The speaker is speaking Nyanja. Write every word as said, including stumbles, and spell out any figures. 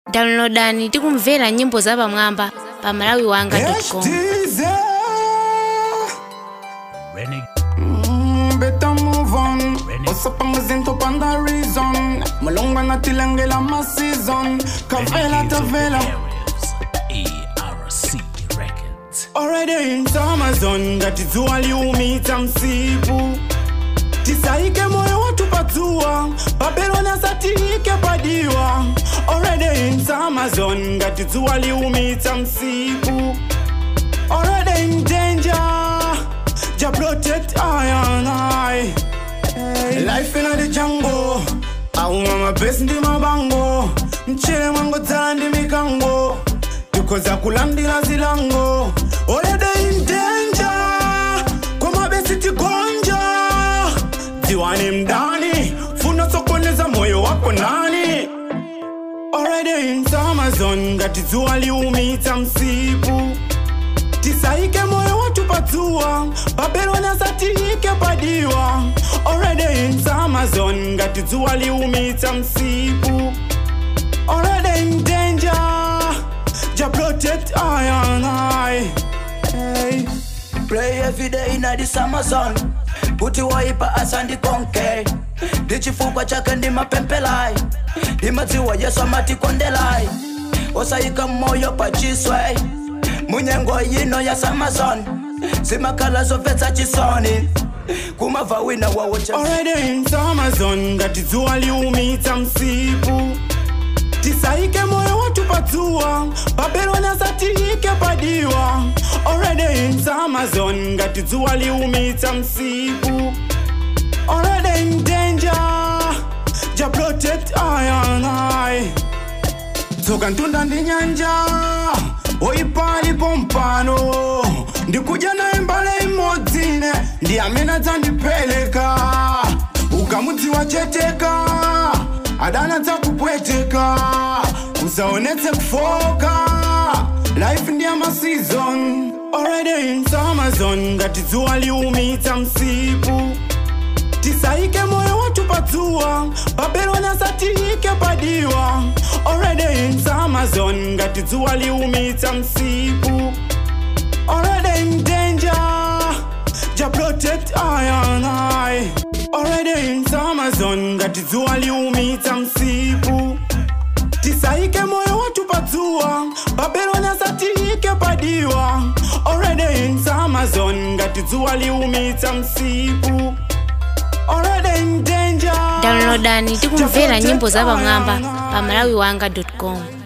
Downloadani tikumvera nyimbo za pamwamba pa malawi wanga dot com. Mm, better move on. What's up, I'm going to find the reason. Malonga na tilangela ma season. Kavela tavela. E R C Records. Already in Amazon. That is all you meet and sipu. Tisaike moyo watu patua. Babylon asatike padiwa. Already in Amazon. That is all you meet and sipu. Already in danger. Ja protect I and I. Hey. Life in the jungle. I mama best ndi mabango. Mchele mango tandi mikango. Because akulandi la zilango. Already in danger. Kwa mabesi tikonja. Tiwani mdani. Funa sokoneza moyo wako nani. Already in Amazon. Gatizua liumita msipu. Tisaike moyo watu patua. Babylon asatike padiwa. Already in Amazon. Gatizua liumita msipu. Already in danger. Ja protect I and I. Hey. Pray every day in this Amazon. Puti waipa asandi konke. Dichifukwa chake ndi mapempelai. Dimaziwa yesu amati kondelai. Osaika moyo pachiswe. Munyengo yino ya Amazon. Simakala zofetsa chisoni. Kumava wina wa wacha. Already in Amazon. Gatizua liumita msipu. Tisaike moyo watu patua. Babylon asatike padiwa. Already in Amazon. Gatizua liumita msipu. Already in danger. Ja protect I and I. Toka ntunda ndi nyanja. Oipali pompano. Ndikuja na embale imotine. Ndi amena tandipeleka. Ukamuti wacheteka. Adana takupweteka. Usaonete kufoka. Life ndi ama season. Already in Amazon. Gatizua liumita msipu. Tisaike moyo watu patua. Babylon asatike padiwa. Already in Amazon. Gatizua liumita msipu. Already in danger. Ja protect I and I. Already in Amazon. Gatizua liumita msipu. Tisaike moyo watu patua. Babylon asatike padiwa. Already in Amazon. Gatizua liumita msipu. Already in danger. Downloadani tikumvera nyimbo za pamwamba pa malawi wanga dot com.